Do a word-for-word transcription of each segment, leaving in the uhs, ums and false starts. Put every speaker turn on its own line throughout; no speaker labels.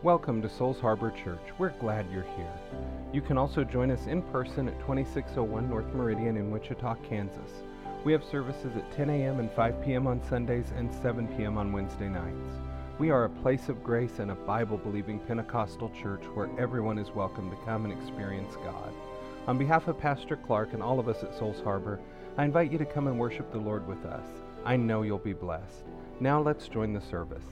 Welcome to Souls Harbor Church. We're glad you're here. You can also join us in person at twenty-six oh one North Meridian in Wichita, Kansas. We have services at ten a.m. and five p.m. on Sundays and seven p.m. on Wednesday nights. We are a place of grace and a Bible-believing Pentecostal church where everyone is welcome to come and experience God. On behalf of Pastor Clark and all of us at Souls Harbor, I invite you to come and worship the Lord with us. I know you'll be blessed. Now let's join the service.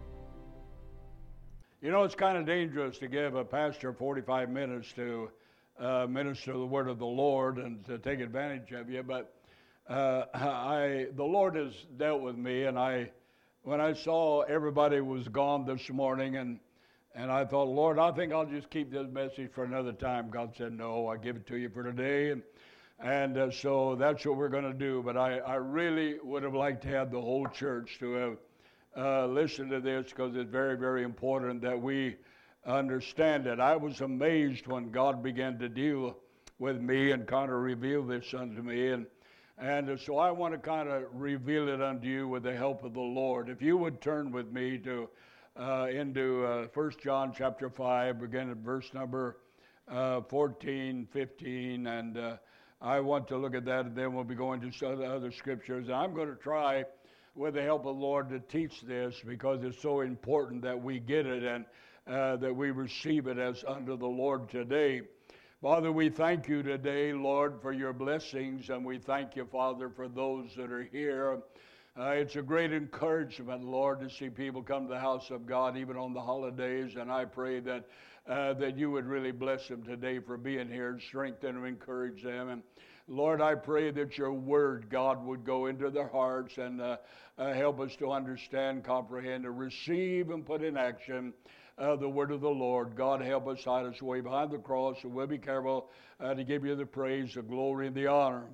You know, it's kind of dangerous to give a pastor forty-five minutes to uh, minister the word of the Lord and to take advantage of you, but uh, I, the Lord has dealt with me, and I, when I saw everybody was gone this morning, and and I thought, Lord, I think I'll just keep this message for another time. God said, no, I give it to you for today, and and uh, so that's what we're going to do. But I, I really would have liked to have the whole church to have Uh, listen to this, because it's very, very important that we understand it. I was amazed when God began to deal with me and kind of reveal this unto me, and and uh, so I want to kind of reveal it unto you with the help of the Lord. If you would turn with me to uh, into uh, First John chapter five, begin at verse number uh, fourteen, fifteen, and uh, I want to look at that, and then we'll be going to some other scriptures. And I'm going to try, with the help of the Lord, to teach this, because it's so important that we get it and uh, that we receive it as unto the Lord today. Father, we thank you today, Lord, for your blessings, and we thank you, Father, for those that are here. Uh, it's a great encouragement, Lord, to see people come to the house of God, even on the holidays, and I pray that uh, that you would really bless them today for being here and strengthen and encourage them. And Lord, I pray that your word, God, would go into their hearts and uh, uh, help us to understand, comprehend, and receive and put in action uh, the word of the Lord. God, help us hide us way behind the cross, and we'll be careful uh, to give you the praise, the glory, and the honor.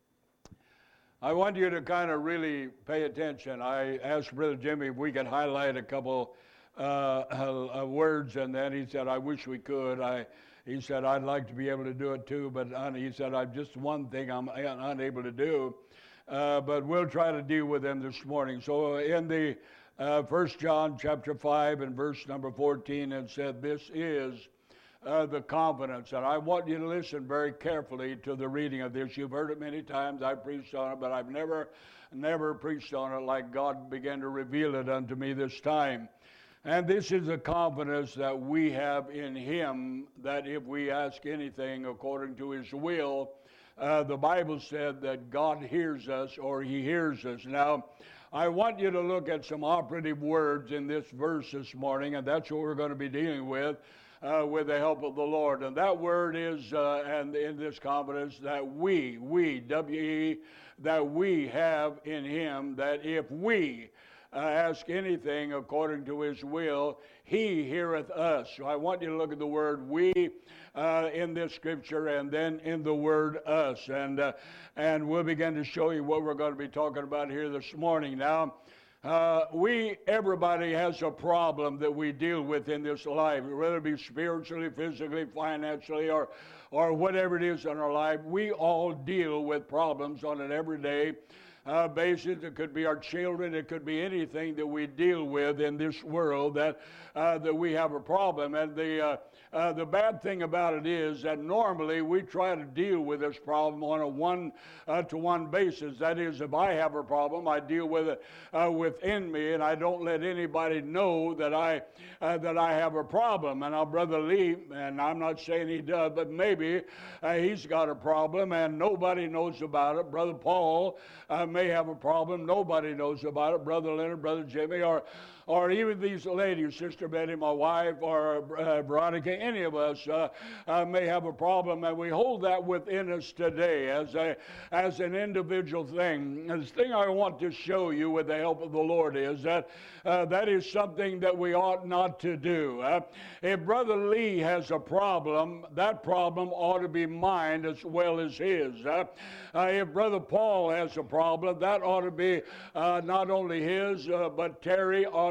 I want you to kind of really pay attention. I asked Brother Jimmy if we could highlight a couple uh, uh, words, and then he said, I wish we could. I He said, I'd like to be able to do it too, but he said, I've just one thing I'm unable to do, uh, but we'll try to deal with them this morning. So in the uh, First John chapter five and verse number fourteen, it said, this is uh, the confidence. And I want you to listen very carefully to the reading of this. You've heard it many times. I've preached on it, but I've never, never preached on it like God began to reveal it unto me this time. And this is the confidence that we have in him, that if we ask anything according to his will, uh, the Bible said that God hears us, or he hears us. Now, I want you to look at some operative words in this verse this morning, and that's what we're going to be dealing with, uh, with the help of the Lord. And that word is, uh, and in this confidence, that we, we, W E, that we have in him, that if we Uh, ask anything according to his will, he heareth us. So I want you to look at the word we uh, in this scripture, and then in the word us. And, uh, and we'll begin to show you what we're going to be talking about here this morning. Now, uh, we, everybody has a problem that we deal with in this life, whether it be spiritually, physically, financially, or, or whatever it is in our life. We all deal with problems on an everyday Uh, basis. It could be our children. It could be anything that we deal with in this world that uh, that we have a problem. And the uh, uh, the bad thing about it is that normally we try to deal with this problem on a one uh, to one basis. That is, if I have a problem, I deal with it uh, within me, and I don't let anybody know that I uh, that I have a problem. And our brother Lee, and I'm not saying he does, but maybe uh, he's got a problem and nobody knows about it. Brother Paul uh, may have a problem, nobody knows about it. Brother Leonard, Brother Jimmy, or or even these ladies, Sister Betty, my wife, or uh, Veronica, any of us uh, uh, may have a problem, and we hold that within us today as a as an individual thing. And the thing I want to show you with the help of the Lord is that uh, that is something that we ought not to do. Uh, if Brother Lee has a problem, that problem ought to be mine as well as his. Uh, uh, if Brother Paul has a problem, that ought to be uh, not only his, uh, but Terry ought to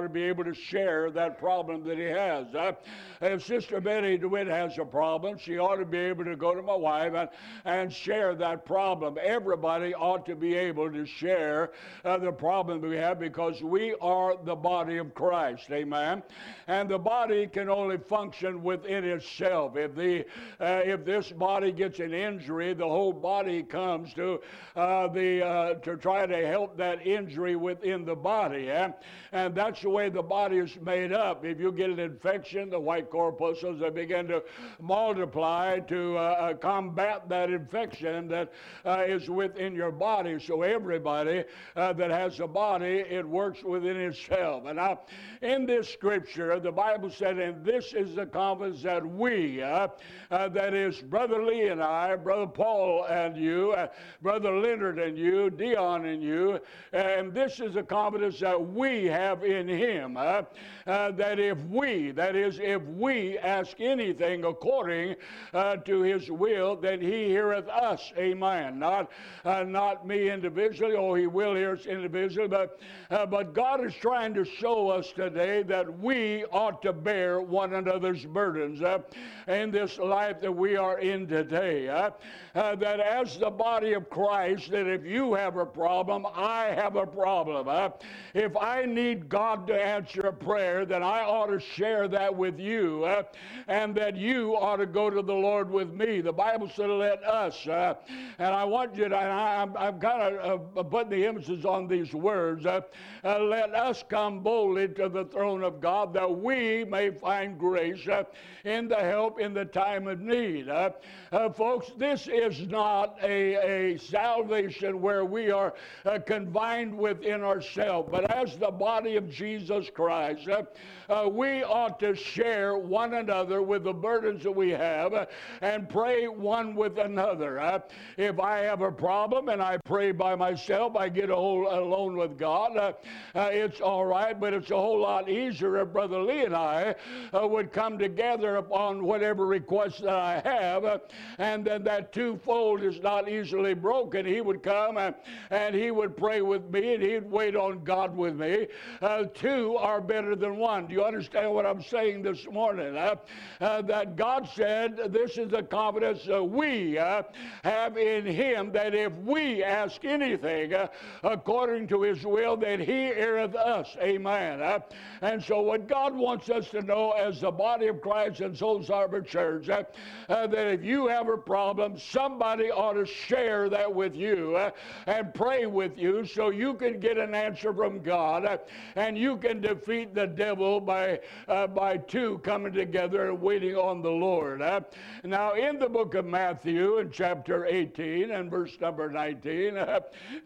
be able to share that problem that he has. Uh, if Sister Betty DeWitt has a problem, she ought to be able to go to my wife and, and share that problem. Everybody ought to be able to share uh, the problem that we have, because we are the body of Christ. Amen. And the body can only function within itself. If the uh, if this body gets an injury, the whole body comes to uh, the uh, to try to help that injury within the body. Eh? And that's the way the body is made up. If you get an infection, the white corpuscles they begin to multiply to uh, uh, combat that infection that uh, is within your body. So everybody uh, that has a body, it works within itself. And now, in this scripture, the Bible said, and this is the confidence that we, uh, uh, that is Brother Lee and I, Brother Paul and you, uh, Brother Leonard and you, Dion and you, and this is the confidence that we have in him, uh, uh, that if we, that is, if we ask anything according uh, to his will, then he heareth us. Amen. Not, uh, not me individually, or he will hear us individually, but, uh, but God is trying to show us today that we ought to bear one another's burdens uh, in this life that we are in today. Uh, uh, that as the body of Christ, that if you have a problem, I have a problem. Uh, if I need God to answer a prayer, then I ought to share that with you, uh, and that you ought to go to the Lord with me. The Bible said, let us, uh, and I want you to, and I, I'm, I'm kind of uh, putting the emphasis on these words, uh, uh, let us come boldly to the throne of God, that we may find grace uh, in the help in the time of need. Uh, uh, folks, this is not a, a salvation where we are uh, confined within ourselves, but as the body of Jesus Christ, uh, uh, we ought to share one another with the burdens that we have uh, and pray one with another. Uh, if I have a problem and I pray by myself, I get a whole, alone with God, uh, uh, it's all right, but it's a whole lot easier if Brother Lee and I uh, would come together upon whatever request that I have, uh, and then that twofold is not easily broken. He would come and, and he would pray with me, and he'd wait on God with me. Uh, two are better than one. Do you understand what I'm saying this morning? Uh, uh, that God said, this is the confidence uh, we uh, have in him, that if we ask anything uh, according to his will, that he heareth us. Amen. Uh, and so what God wants us to know as the body of Christ and Souls Harbor Church, uh, uh, that if you have a problem, somebody ought to share that with you uh, and pray with you, so you can get an answer from God, uh, and you can defeat the devil by uh, by two coming together and waiting on the Lord. Uh. Now, in the book of Matthew, in chapter eighteen and verse number nineteen, uh,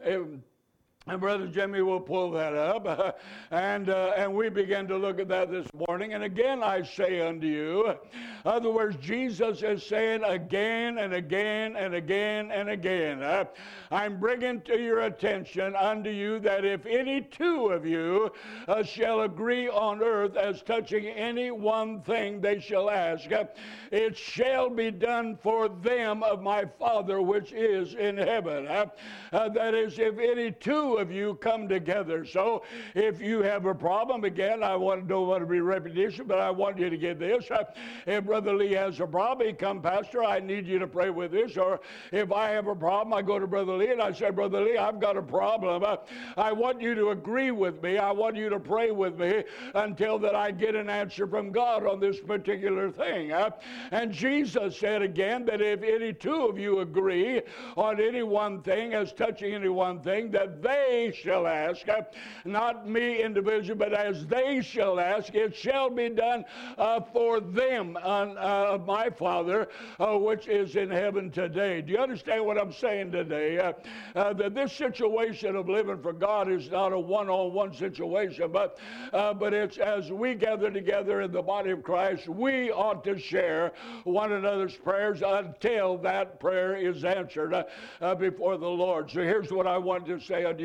and Brother Jimmy will pull that up, uh, and uh, and we began to look at that this morning. And again I say unto you, in other words, Jesus is saying again and again and again and again, uh, I'm bringing to your attention unto you that if any two of you uh, shall agree on earth as touching any one thing they shall ask, uh, it shall be done for them of my Father which is in heaven. Uh, uh, that is, if any two of you come together. So if you have a problem, again, I want, don't want to be repetition, but I want you to get this. Uh, if Brother Lee has a problem, he come, Pastor, I need you to pray with this. Or if I have a problem, I go to Brother Lee and I say, Brother Lee, I've got a problem. Uh, I want you to agree with me. I want you to pray with me until that I get an answer from God on this particular thing. Uh, and Jesus said again that if any two of you agree on any one thing as touching any one thing, that they shall ask, uh, not me individually, but as they shall ask, it shall be done uh, for them on uh, my Father uh, which is in heaven today. Do you understand what I'm saying today? Uh, uh, that this situation of living for God is not a one-on-one situation, but uh, but it's as we gather together in the body of Christ, we ought to share one another's prayers until that prayer is answered uh, uh, before the Lord. So here's what I want to say unto you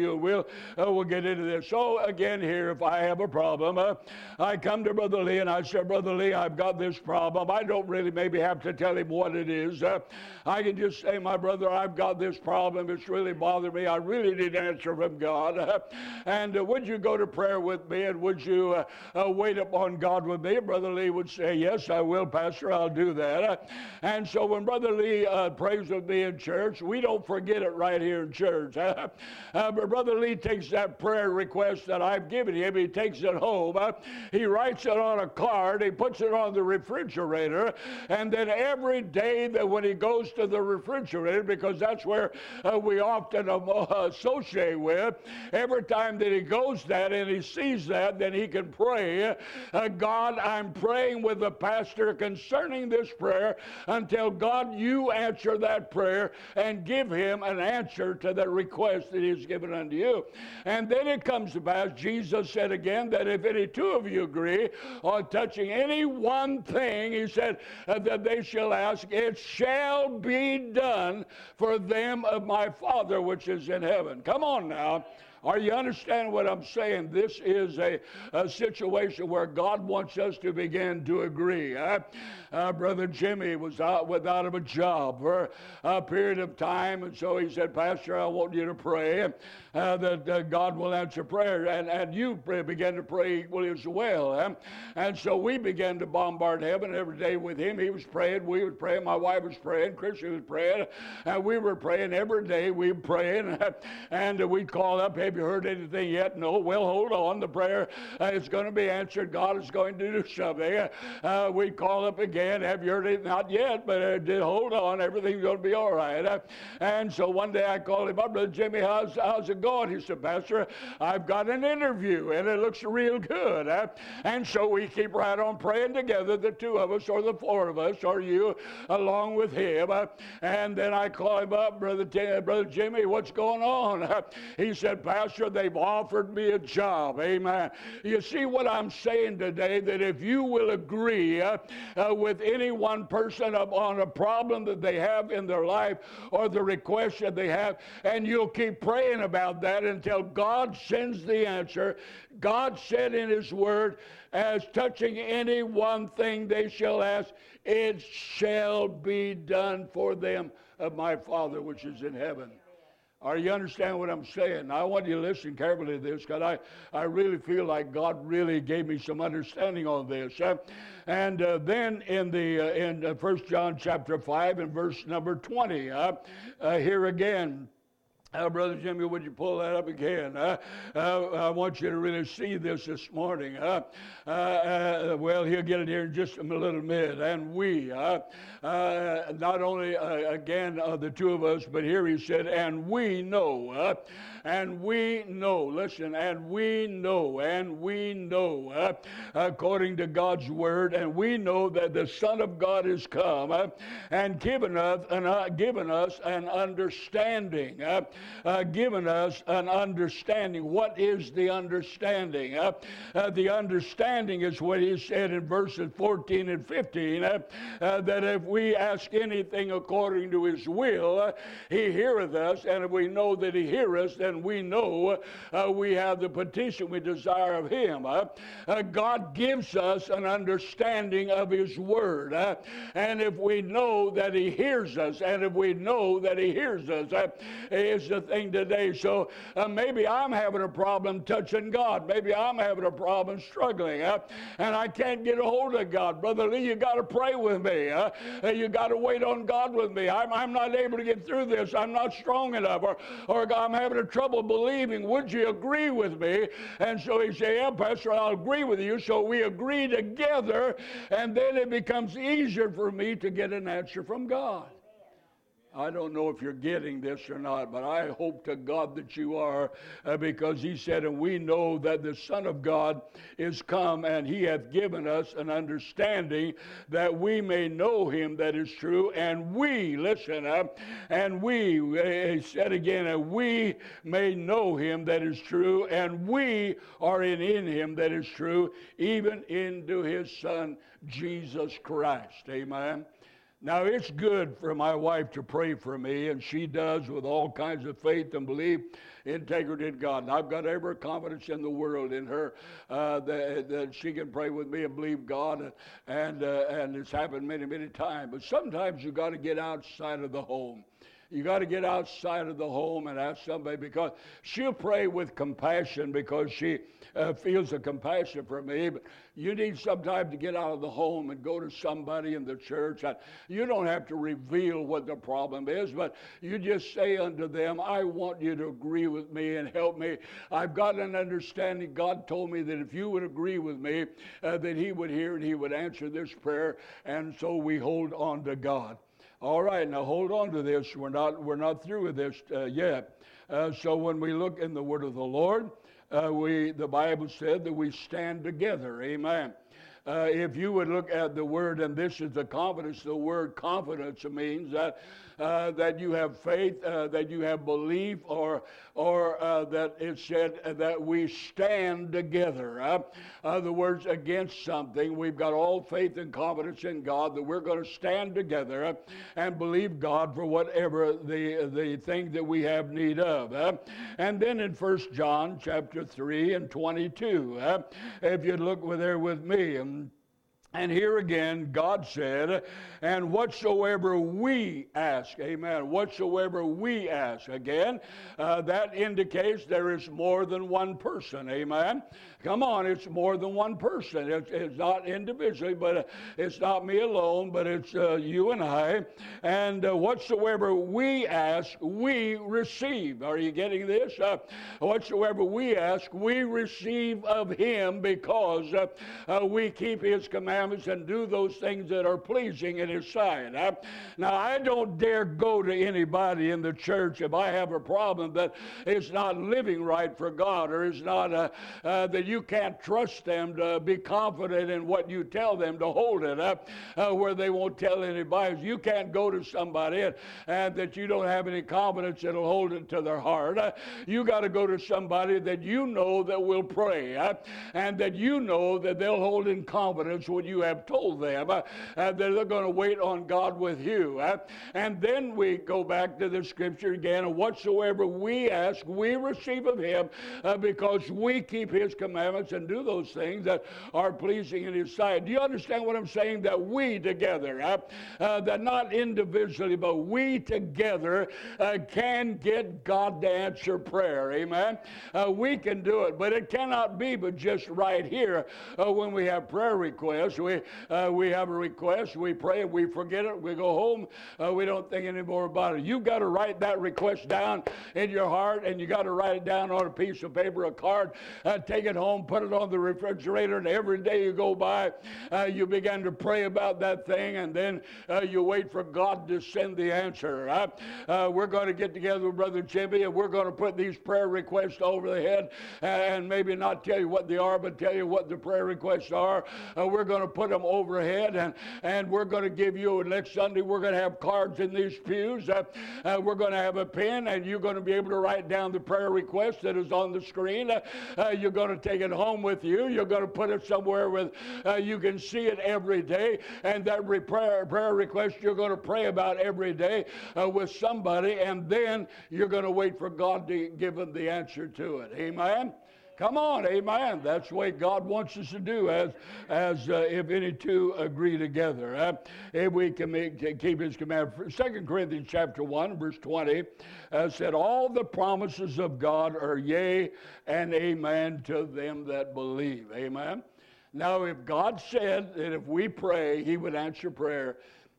you. We'll, uh, we'll get into this. So again here, if I have a problem, uh, I come to Brother Lee and I say, Brother Lee, I've got this problem. I don't really maybe have to tell him what it is. Uh, I can just say, my brother, I've got this problem. It's really bothering me. I really need an answer from God. Uh, and uh, would you go to prayer with me, and would you uh, uh, wait upon God with me? Brother Lee would say, yes, I will, Pastor. I'll do that. Uh, and so when Brother Lee uh, prays with me in church, we don't forget it right here in church. Uh, uh, but Brother Lee takes that prayer request that I've given him. He takes it home. Uh, he writes it on a card. He puts it on the refrigerator. And then every day that when he goes to the refrigerator, because that's where uh, we often uh, associate with, every time that he goes that and he sees that, then he can pray, uh, God, I'm praying with the pastor concerning this prayer until, God, you answer that prayer and give him an answer to the request that he's given unto you. And then it comes to pass, Jesus said again, that if any two of you agree on touching any one thing, he said, uh, that they shall ask, it shall be done for them of my Father which is in heaven. Come on now. Are you understanding what I'm saying? This is a, a situation where God wants us to begin to agree. Uh, uh, Brother Jimmy was out without a job for a period of time, and so he said, Pastor, I want you to pray uh, that uh, God will answer prayer. And, and you pray, began to pray equally as well. Uh, and so we began to bombard heaven every day with him. He was praying, we were praying, my wife was praying, Christian was praying, and we were praying every day. We were praying, and we'd call up, have you heard anything yet? No. Well, hold on. The prayer uh, is going to be answered. God is going to do something. Uh, we call up again. Have you heard it? Not yet, but uh, did, hold on. Everything's going to be all right. Uh, and so one day I called him up. Brother Jimmy, how's, how's it going? He said, Pastor, I've got an interview, and it looks real good. Uh, and so we keep right on praying together, the two of us, or the four of us, or you, along with him. Uh, and then I call him up, Brother, T- Brother Jimmy, what's going on? Uh, he said, Pastor, they've offered me a job. Amen. You see what I'm saying today, that if you will agree uh, uh, with any one person on a problem that they have in their life or the request that they have, and you'll keep praying about that until God sends the answer. God said in his word, as touching any one thing they shall ask, it shall be done for them of my Father which is in heaven. Are you understand what I'm saying? Now, I want you to listen carefully to this, because I, I really feel like God really gave me some understanding on this. Uh, and uh, then in the uh, in uh, First John chapter five and verse number twenty, uh, uh, here again, Uh, Brother Jimmy, would you pull that up again? Uh, uh, I want you to really see this this morning. Uh, uh, uh, well, he'll get it here in just a little bit. And we, uh, uh, not only, uh, again, uh, the two of us, but here he said, and we know, uh, and we know, listen, and we know, and we know, uh, according to God's word, and we know that the Son of God is come uh, and given us, and, uh, given us an understanding. Uh, Uh, given us an understanding. What is the understanding? Uh, uh, the understanding is what he said in verses fourteen and fifteen, uh, uh, that if we ask anything according to his will, uh, he heareth us, and if we know that he heareth us, then we know uh, we have the petition we desire of him. Uh, uh, God gives us an understanding of his word, uh, and if we know that he hears us, and if we know that he hears us, uh, is the thing today. So uh, maybe I'm having a problem touching God. Maybe I'm having a problem struggling, uh, and I can't get a hold of God. Brother Lee, you got to pray with me. Uh, you got to wait on God with me. I'm, I'm not able to get through this. I'm not strong enough, or, or I'm having a trouble believing. Would you agree with me? And so he said, yeah, Pastor, I'll agree with you. So we agree together, and then it becomes easier for me to get an answer from God. I don't know if you're getting this or not, but I hope to God that you are, uh, because he said, and we know that the Son of God is come, and he hath given us an understanding that we may know him that is true, and we, listen up, and we, uh, he said again, and we may know him that is true, and we are in, in him that is true, even into his Son, Jesus Christ. Amen. Now, it's good for my wife to pray for me, and she does with all kinds of faith and belief, integrity in God. And I've got every confidence in the world in her uh, that, that she can pray with me and believe God, and and, uh, and it's happened many, many times. But sometimes you got to get outside of the home. You got to get outside of the home and ask somebody, because she'll pray with compassion because she uh, feels a compassion for me. But you need sometimes to get out of the home and go to somebody in the church. And you don't have to reveal what the problem is, but you just say unto them, I want you to agree with me and help me. I've got an understanding. God told me that if you would agree with me, uh, that he would hear and he would answer this prayer. And so we hold on to God. All right, now hold on to this. We're not we're not through with this uh, yet. Uh, so when we look in the Word of the Lord, uh, we the Bible said that we stand together. Amen. Uh, if you would look at the word, and this is the confidence, the word confidence means that uh, that you have faith, uh, that you have belief, or or uh, that it said that we stand together. Uh, other words, against something. We've got all faith and confidence in God that we're going to stand together uh, and believe God for whatever the the thing that we have need of. Uh, and then in First John chapter three and twenty-two, uh, if you look with there with me. And, And here again, God said, and whatsoever we ask, amen, whatsoever we ask, again, uh, that indicates there is more than one person, amen. Come on, it's more than one person. It's, it's not individually, but uh, it's not me alone, but it's uh, you and I. And uh, whatsoever we ask, we receive. Are you getting this? Uh, whatsoever we ask, we receive of him, because uh, uh, we keep his commandments and do those things that are pleasing in his sight. Uh, now, I don't dare go to anybody in the church if I have a problem that is not living right for God, or is not uh, uh, that you can't trust them to be confident in what you tell them, to hold it up uh, where they won't tell anybody. You can't go to somebody and, and that you don't have any confidence that'll hold it to their heart. Uh, you got to go to somebody that you know that will pray, uh, and that you know that they'll hold in confidence what you have told them, uh, and that they're going to wait on God with you. Uh, and then we go back to the scripture again, and whatsoever we ask, we receive of him, uh, because we keep his commandments and do those things that are pleasing in his sight. Do you understand what I'm saying? That we together, uh, uh, that not individually, but we together uh, can get God to answer prayer. Amen? Uh, we can do it, but it cannot be but just right here uh, when we have prayer requests. We, uh, we have a request, we pray, we forget it, we go home, uh, we don't think any more about it. You've got to write that request down in your heart, and you got to write it down on a piece of paper, a card, uh, take it home, put it on the refrigerator, and every day you go by, uh, you begin to pray about that thing, and then uh, you wait for God to send the answer. Uh, uh, we're going to get together with Brother Jimmy, and we're going to put these prayer requests over the head, and maybe not tell you what they are, but tell you what the prayer requests are. Uh, we're going to put them overhead, and, and we're going to give you, next Sunday, we're going to have cards in these pews. Uh, uh, we're going to have a pen, and you're going to be able to write down the prayer request that is on the screen. Uh, uh, you're going to take it home with you. You're going to put it somewhere where uh, you can see it every day, and that re- prayer, prayer request you're going to pray about every day uh, with somebody, and then you're going to wait for God to give them the answer to it. Amen? Come on, amen. That's the way God wants us to do, as as uh, if any two agree together. Uh, if we can make, keep his command. Second Corinthians chapter one, verse twenty, uh, said, all the promises of God are yea and amen to them that believe. Amen. Now, if God said that if we pray, he would answer prayer,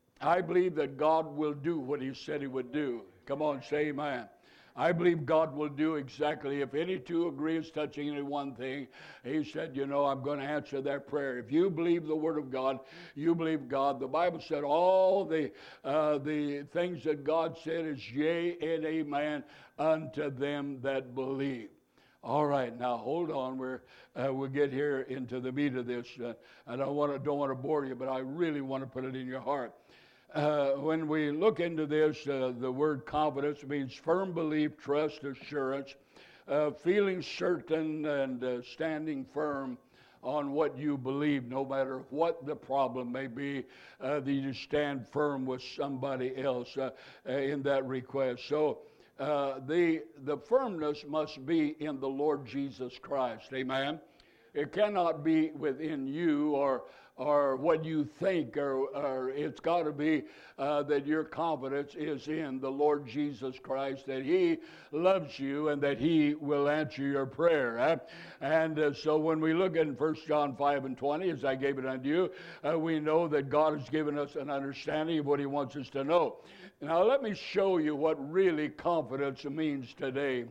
I believe that God will do what he said he would do. Come on, say amen. I believe God will do exactly. If any two agree as touching any one thing, he said, you know, I'm going to answer that prayer. If you believe the word of God, you believe God. The Bible said all the uh, the things that God said is yea and amen unto them that believe. All right, now hold on. We're uh, we'll get here into the meat of this. Uh, I don't want to don't want to bore you, but I really want to put it in your heart. Uh, when we look into this, uh, the word confidence means firm belief, trust, assurance, uh, feeling certain and uh, standing firm on what you believe, no matter what the problem may be, uh, that you stand firm with somebody else uh, uh, in that request. So uh, the, the firmness must be in the Lord Jesus Christ. Amen. It cannot be within you or or what you think, or, or it's got to be uh, that your confidence is in the Lord Jesus Christ, that He loves you and that He will answer your prayer. Huh? And uh, so when we look in First John five and twenty, as I gave it unto you, uh, we know that God has given us an understanding of what He wants us to know. Now let me show you what really confidence means today.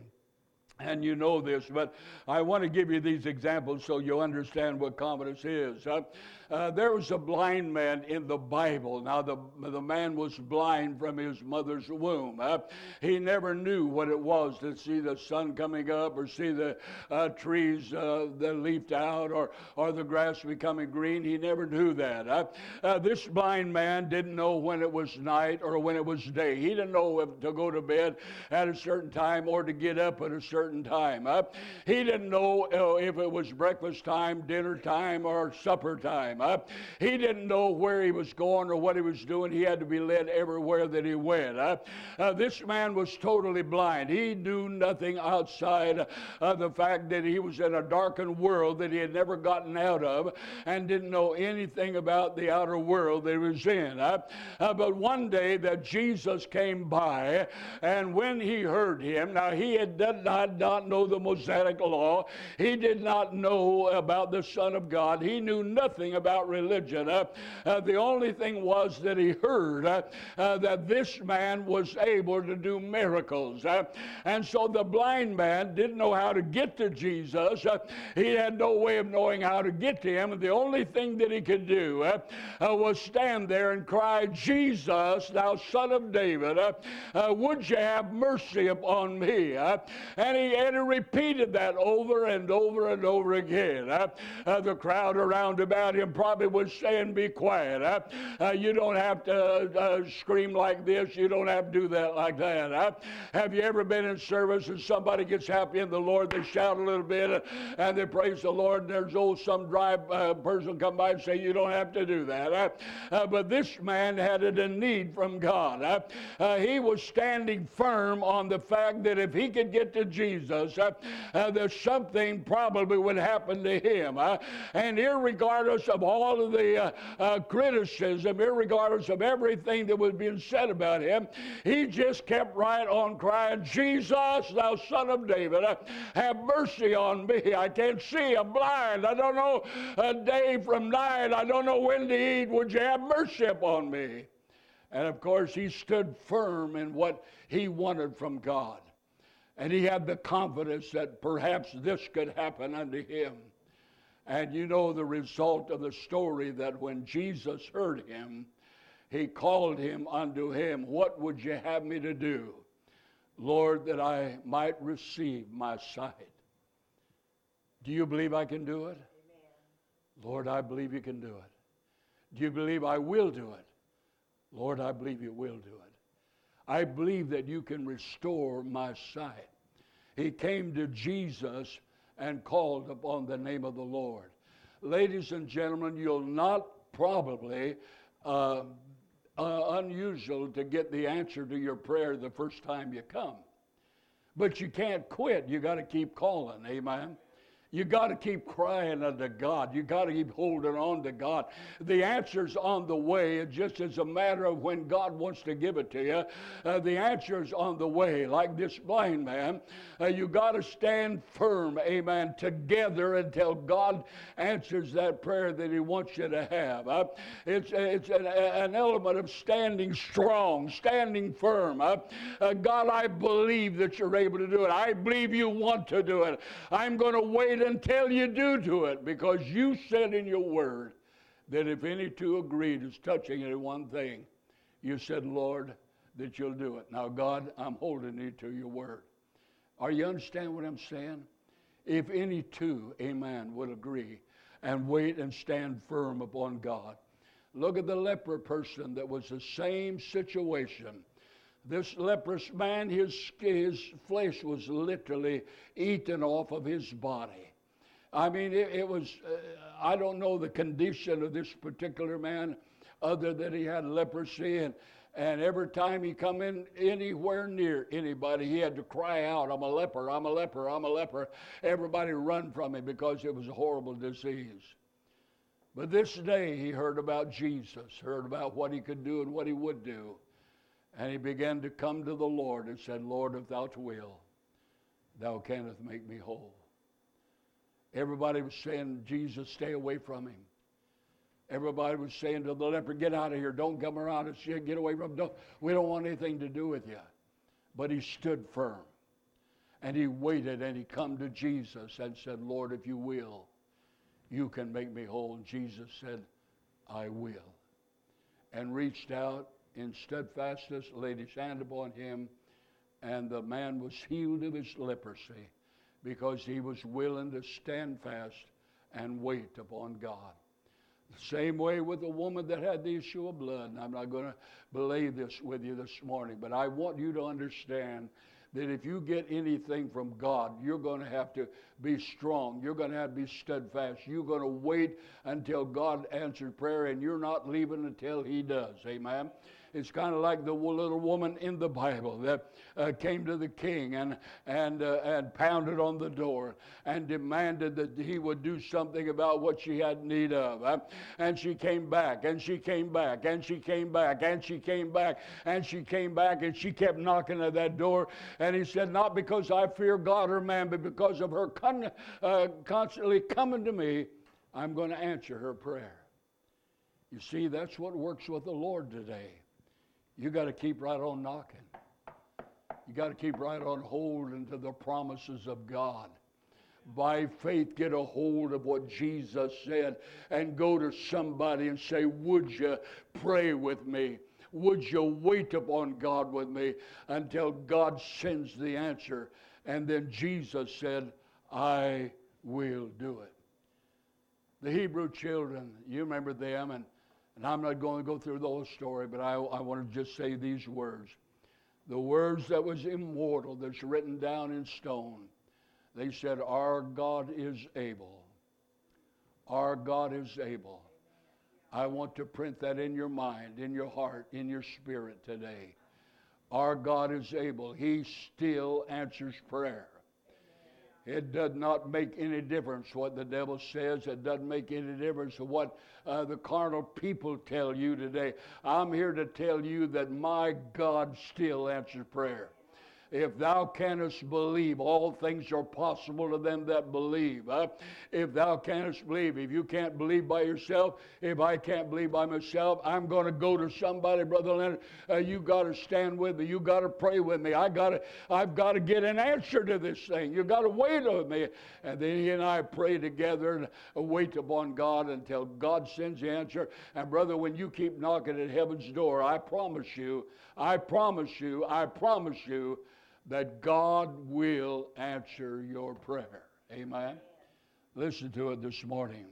And you know this, but I want to give you these examples so you'll understand what confidence is. Uh, uh, there was a blind man in the Bible. Now, the, the man was blind from his mother's womb. Uh, he never knew what it was to see the sun coming up or see the uh, trees uh, that leafed out or, or the grass becoming green. He never knew that. Uh, uh, this blind man didn't know when it was night or when it was day. He didn't know if to go to bed at a certain time or to get up at a certain time. Uh, he didn't know uh, if it was breakfast time, dinner time, or supper time. Uh, he didn't know where he was going or what he was doing. He had to be led everywhere that he went. Uh, uh, this man was totally blind. He knew nothing outside uh, the fact that he was in a darkened world that he had never gotten out of and didn't know anything about the outer world that he was in. Uh, uh, but one day that Jesus came by, and when he heard him, now he had done not not know the Mosaic law. He did not know about the Son of God. He knew nothing about religion. Uh, uh, the only thing was that he heard uh, uh, that this man was able to do miracles. Uh, and so the blind man didn't know how to get to Jesus. Uh, he had no way of knowing how to get to him. And the only thing that he could do uh, uh, was stand there and cry, "Jesus, thou Son of David, uh, uh, would you have mercy upon me?" Uh, and he And he repeated that over and over and over again. Uh, uh, the crowd around about him probably was saying, "Be quiet. Uh, uh, you don't have to uh, scream like this. You don't have to do that like that." Uh, have you ever been in service and somebody gets happy in the Lord, they shout a little bit uh, and they praise the Lord, and there's oh, some dry uh, person come by and say, "You don't have to do that." Uh, uh, but this man had a need from God. Uh, uh, he was standing firm on the fact that if he could get to Jesus, Jesus, uh, uh, that something probably would happen to him. Uh, and irregardless of all of the uh, uh, criticism, irregardless of everything that was being said about him, he just kept right on crying, "Jesus, thou Son of David, uh, have mercy on me. I can't see. I'm blind. I don't know a day from night. I don't know when to eat. Would you have mercy upon me?" And of course, he stood firm in what he wanted from God. And he had the confidence that perhaps this could happen unto him. And you know the result of the story, that when Jesus heard him, he called him unto him. "What would you have me to do?" "Lord, that I might receive my sight." Do you believe I can do it? Amen. "Lord, I believe you can do it." "Do you believe I will do it?" "Lord, I believe you will do it. I believe that you can restore my sight." He came to Jesus and called upon the name of the Lord. Ladies and gentlemen, you'll not probably, uh, uh, unusual to get the answer to your prayer the first time you come. But you can't quit. You got to keep calling. Amen. You got to keep crying unto God. You got to keep holding on to God. The answer's on the way. It just is a matter of when God wants to give it to you. Uh, the answer's on the way. Like this blind man, uh, you got to stand firm, amen, together until God answers that prayer that He wants you to have. Uh, it's it's an, an element of standing strong, standing firm. Uh, uh, God, I believe that you're able to do it. I believe you want to do it. I'm going to wait until you do do it, because you said in your word that if any two agreed as touching any one thing, you said, Lord, that you'll do it. Now, God, I'm holding you to your word. Are you understand what I'm saying? If any two, amen, would agree and wait and stand firm upon God. Look at the leper person that was the same situation. This leprous man, his, his flesh was literally eaten off of his body. I mean, it, it was, uh, I don't know the condition of this particular man other than he had leprosy. And, and every time he come in anywhere near anybody, he had to cry out, I'm a leper, I'm a leper, I'm a leper. Everybody run from him because it was a horrible disease. But this day he heard about Jesus, heard about what he could do and what he would do. And he began to come to the Lord and said, Lord, if thou wilt, thou canst make me whole. Everybody was saying, Jesus, stay away from him. Everybody was saying to the leper, get out of here. Don't come around us. Get away from him. Don't, we don't want anything to do with you. But he stood firm. And he waited and he come to Jesus and said, Lord, if you will, you can make me whole. And Jesus said, I will. And reached out in steadfastness, laid his hand upon him, and the man was healed of his leprosy because he was willing to stand fast and wait upon God. The same way with the woman that had the issue of blood. And I'm not going to belay this with you this morning, but I want you to understand that if you get anything from God, you're going to have to be strong. You're going to have to be steadfast. You're going to wait until God answers prayer, and you're not leaving until he does. Amen? It's kind of like the little woman in the Bible that uh, came to the king and and uh, and pounded on the door and demanded that he would do something about what she had need of. Uh, and she came back, and she came back, and she came back, and she came back, and she came back, and she kept knocking at that door. And he said, not because I fear God or man, but because of her con- uh, constantly coming to me, I'm going to answer her prayer. You see, that's what works with the Lord today. You got to keep right on knocking. You got to keep right on holding to the promises of God. By faith, get a hold of what Jesus said and go to somebody and say, would you pray with me? Would you wait upon God with me until God sends the answer? And then Jesus said, I will do it. The Hebrew children, you remember them, and And I'm not going to go through the whole story, but I, I want to just say these words. The words that was immortal, that's written down in stone. They said, our God is able. Our God is able. I want to print that in your mind, in your heart, in your spirit today. Our God is able. He still answers prayer. It does not make any difference what the devil says. It doesn't make any difference what uh, the carnal people tell you today. I'm here to tell you that my God still answers prayer. If thou canst believe, all things are possible to them that believe. Huh? If thou canst believe, if you can't believe by yourself, if I can't believe by myself, I'm going to go to somebody, Brother Leonard. Uh, you got to stand with me. You got to pray with me. I got to. I've got to get an answer to this thing. You got to wait on me. And then he and I pray together and wait upon God until God sends the answer. And brother, when you keep knocking at heaven's door, I promise you, I promise you, I promise you, that God will answer your prayer. Amen? Listen to it this morning.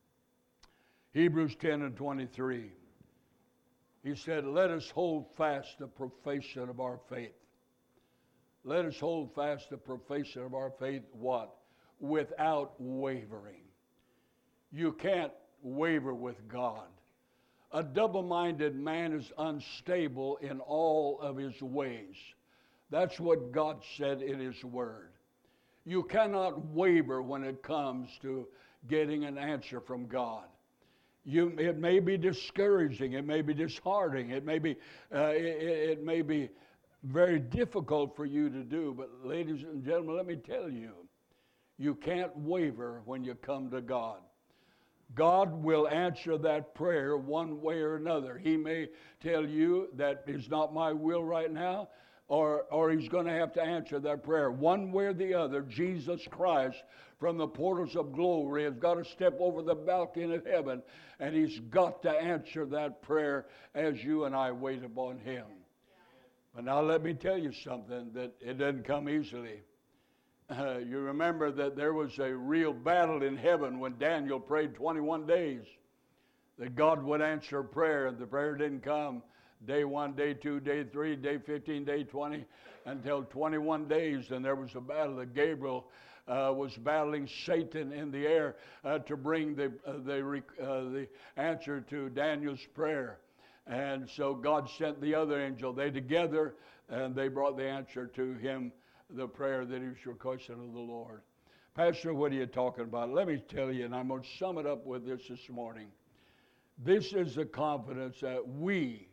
Hebrews ten and twenty-three. He said, let us hold fast the profession of our faith. Let us hold fast the profession of our faith, what? Without wavering. You can't waver with God. A double-minded man is unstable in all of his ways. That's what God said in his word. You cannot waver when it comes to getting an answer from God. You, it may be discouraging. It may be disheartening. It may be, uh, it, it may be very difficult for you to do. But ladies and gentlemen, let me tell you, you can't waver when you come to God. God will answer that prayer one way or another. He may tell you that it's not my will right now, Or, or he's going to have to answer that prayer. One way or the other, Jesus Christ from the portals of glory has got to step over the balcony of heaven, and he's got to answer that prayer as you and I wait upon him. But now let me tell you something, that it doesn't come easily. Uh, you remember that there was a real battle in heaven when Daniel prayed twenty-one days, that God would answer prayer, and the prayer didn't come. Day one, day two, day three, day fifteen, day twenty, until twenty-one days. And there was a battle that Gabriel uh, was battling Satan in the air uh, to bring the, uh, the, uh, the answer to Daniel's prayer. And so God sent the other angel. They together, and they brought the answer to him, the prayer that he was requesting of the Lord. Pastor, what are you talking about? Let me tell you, and I'm going to sum it up with this this morning. This is the confidence that we,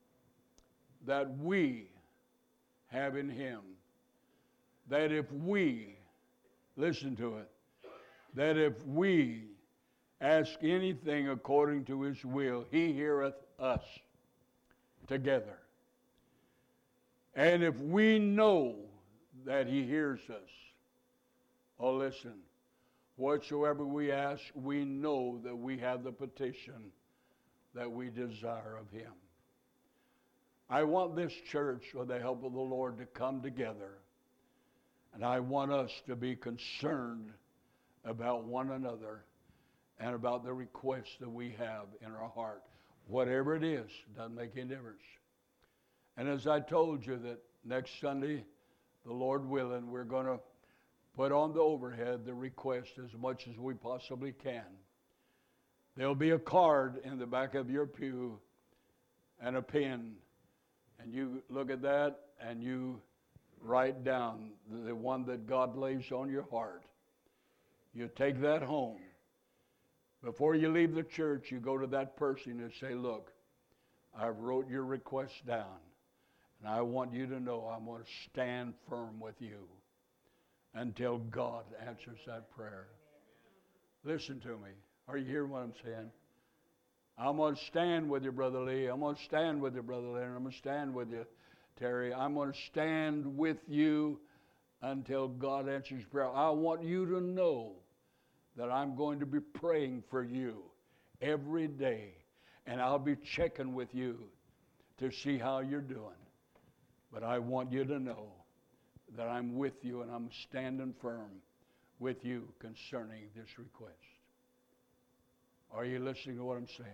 that we have in him. That if we, listen to it, that if we ask anything according to his will, he heareth us together. And if we know that he hears us, oh, listen, whatsoever we ask, we know that we have the petition that we desire of him. I want this church, with the help of the Lord, to come together. And I want us to be concerned about one another and about the requests that we have in our heart. Whatever it is, doesn't make any difference. And as I told you that next Sunday, the Lord willing, we're going to put on the overhead the request as much as we possibly can. There'll be a card in the back of your pew and a pen. And you look at that and you write down the one that God lays on your heart. You take that home. Before you leave the church, you go to that person and say, look, I've wrote your request down. And I want you to know I'm going to stand firm with you until God answers that prayer. Listen to me. Are you hearing what I'm saying? I'm going to stand with you, Brother Lee. I'm going to stand with you, Brother Leonard. I'm going to stand with you, Terry. I'm going to stand with you until God answers prayer. I want you to know that I'm going to be praying for you every day. And I'll be checking with you to see how you're doing. But I want you to know that I'm with you and I'm standing firm with you concerning this request. Are you listening to what I'm saying?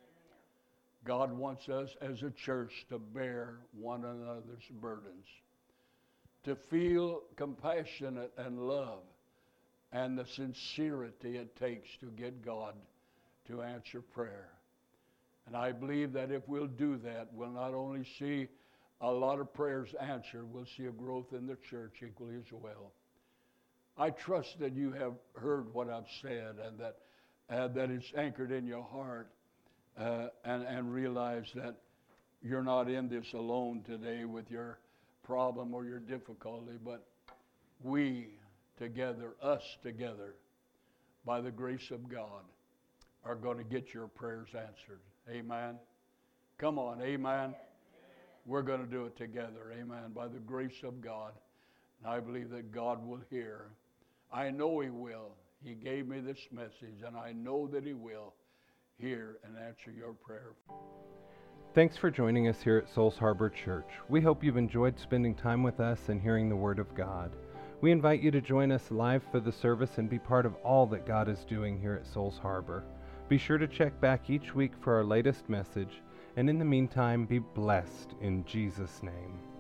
God wants us as a church to bear one another's burdens, to feel compassionate and love, and the sincerity it takes to get God to answer prayer. And I believe that if we'll do that, we'll not only see a lot of prayers answered, we'll see a growth in the church equally as well. I trust that you have heard what I've said and that uh, that it's anchored in your heart uh, and, and realize that you're not in this alone today with your problem or your difficulty, but we together, us together, by the grace of God, are going to get your prayers answered. Amen. Come on, amen. We're going to do it together, amen, by the grace of God. And I believe that God will hear. I know he will. He gave me this message, and I know that he will hear and answer your prayer.
Thanks for joining us here at Souls Harbor Church. We hope you've enjoyed spending time with us and hearing the Word of God. We invite you to join us live for the service and be part of all that God is doing here at Souls Harbor. Be sure to check back each week for our latest message, and in the meantime, be blessed in Jesus' name.